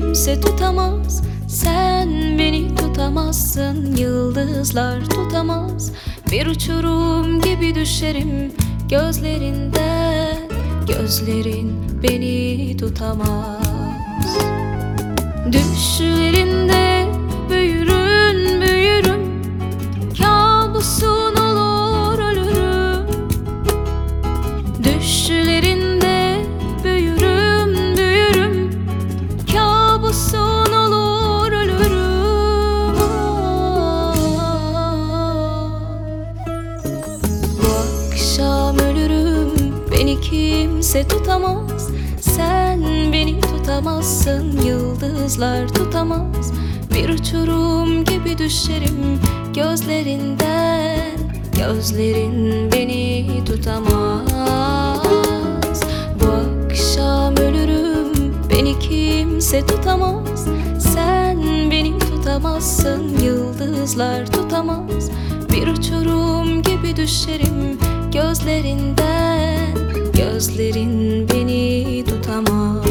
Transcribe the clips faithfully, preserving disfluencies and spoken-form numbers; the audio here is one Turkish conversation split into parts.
kimse tutamaz, sen beni tutamazsın. Yıldızlar tutamaz, bir uçurum gibi düşerim gözlerinden. Gözlerin beni tutamaz. Düşlerinde büyürüm, büyürüm, kabusun olur ölürüm. Düşlerinde büyürüm, büyürüm, kabusun olur ölürüm. Bu akşam ölürüm, beni kimse tutamaz, sen beni tutamazsın. Yıldızlar tutamaz, bir uçurum gibi düşerim gözlerinden. Gözlerin beni tutamaz. Bu akşam ölürüm, beni kimse tutamaz, sen beni tutamazsın. Yıldızlar tutamaz, bir uçurum gibi düşerim gözlerinden. Gözlerin beni tutamaz.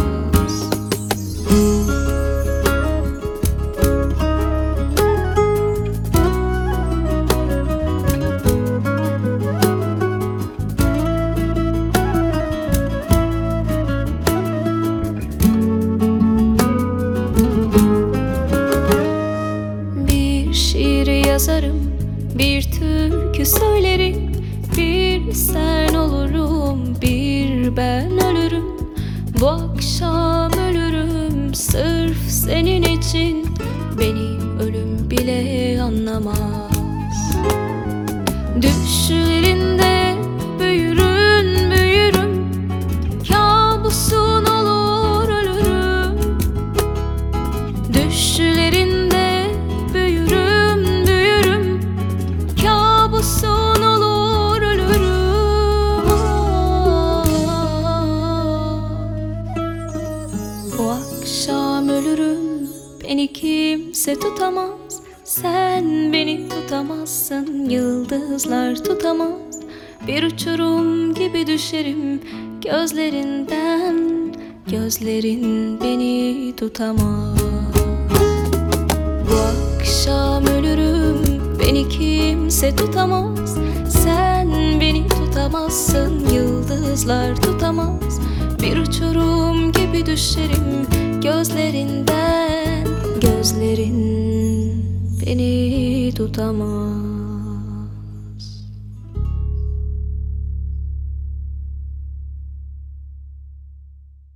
Bir şiir yazarım, bir türkü söylerim, bir sen olurum, bir ben ölürüm. Bu akşam ölürüm sırf senin için, beni ölüm bile anlamaz. Düşlerinde büyürüm, büyürüm, kabusun olur ölürüm. Düşlerinde büyürüm, büyürüm, kabusun olur ölürüm. Bu akşam ölürüm, beni kimse tutamaz, sen beni tutamazsın. Yıldızlar tutamaz, bir uçurum gibi düşerim gözlerinden. Gözlerin beni tutamaz. Bu akşam ölürüm, beni kimse tutamaz, sen beni tutamazsın. Yıldızlar tutamaz, bir uçurum gibi düşerim gözlerinden. Gözlerin beni tutamaz.